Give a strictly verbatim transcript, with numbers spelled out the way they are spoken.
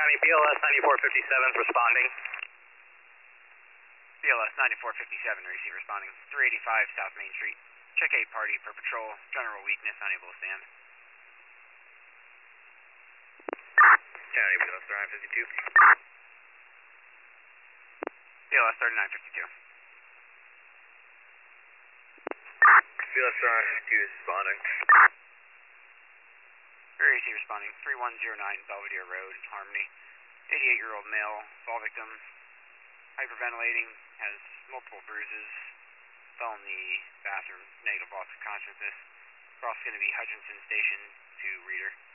County, B L S ninety-four fifty-seven responding. B L S ninety-four fifty-seven, receive responding. three eighty-five South Main Street. Check eight party for patrol. General weakness, unable to stand. County, B L S thirty-nine fifty-two. B L S thirty-nine fifty-two. B L S thirty-nine fifty-two is responding. Rear A C responding. three one zero nine Belvedere Road, Harmony. eighty-eight-year-old male, fall victim. Hyperventilating, has multiple bruises. Fell in the bathroom, negative loss of consciousness. Cross going to be Hutchinson Station to Reader.